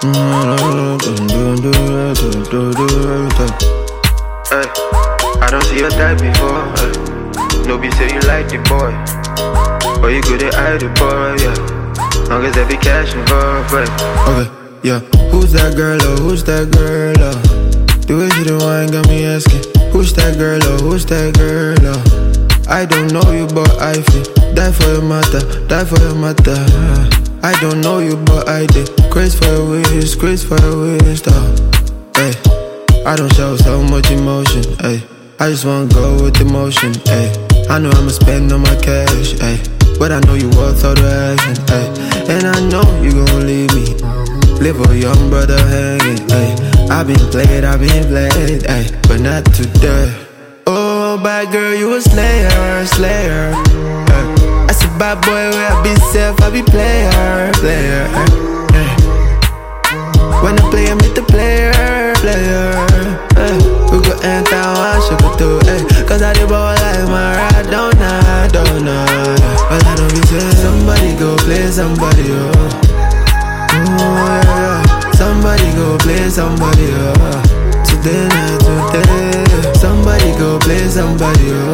Hey, I don't see your type before. No be say you like the boy, but you good at hide the boy, yeah. Long as there be cash involved, right? Okay, yeah. Who's that girl, oh, who's that girl, oh? The way she the wine got me asking, who's that girl, oh, who's that girl, oh? I don't know you, but I feel die for your matter, die for your matter. I don't know you, but I did craze for your waist, craze for your waist, oh. Hey, I don't show so much emotion, hey. I just wanna go with the motion, hey. I know I'ma spend all my cash, ay. But I know you worth all the action, ay. And I know you gon' leave me, leave a young brother hanging, ay. I've been played, ay. But not today. Oh, bad girl, you a slayer, slayer, ay. I said bad boy, where I be safe, I be player, player, ay. When I play, I meet the player, player, ay. We go enter one, should go through, ay. Cause I did ball like Maradona, Dona. But I don't be saying somebody go play somebody, oh. Yeah. Somebody go play somebody, oh. Today, not today. Somebody go play somebody, oh.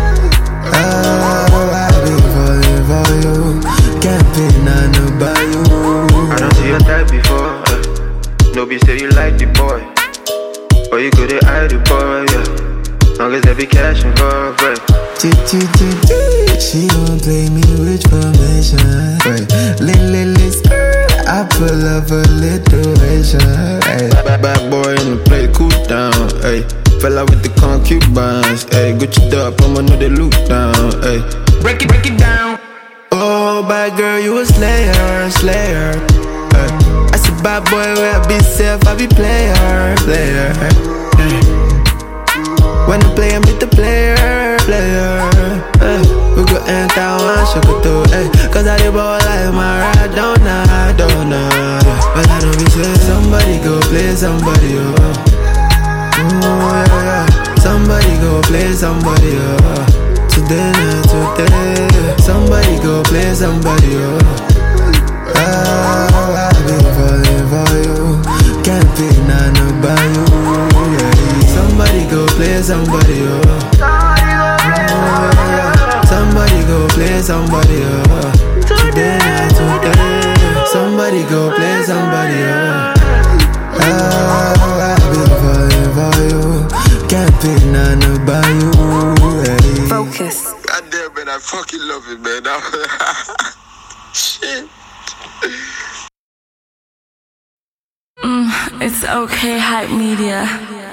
I've been falling for you. Can't pay none by you. I don't see your type before, no be say you like the boy, but you couldn't hide the boy, yeah. Long as there be cash involved, right? She don't play me with formation, right? I pull up a literation, hey. Bad boy in the play, cool down, hey. Fella with the concubines, hey. Gucci up, I'ma know they look down, hey. Break it down. Oh, bad girl, you a slayer, slayer, hey. I said bad boy, where I be safe, I be player, player, hey. When I play, I meet the player, player, ay. We go enter one, should go through, ay. Cause I did ball like Maradona, Dona. But I don't be saying somebody go play somebody, oh. Yeah. Somebody go play somebody, oh. Today, not today. Somebody go play somebody, oh. I've been falling for you. Can't pick none by you, yeah. Somebody go play somebody, oh. Somebody go play somebody, oh. Today, not today. Somebody go play somebody, oh. I've been falling for you. Can't pick none by you, yeah. Focus. Goddamn, man, I fucking love it, man. Shit. It's okay, Hype Media.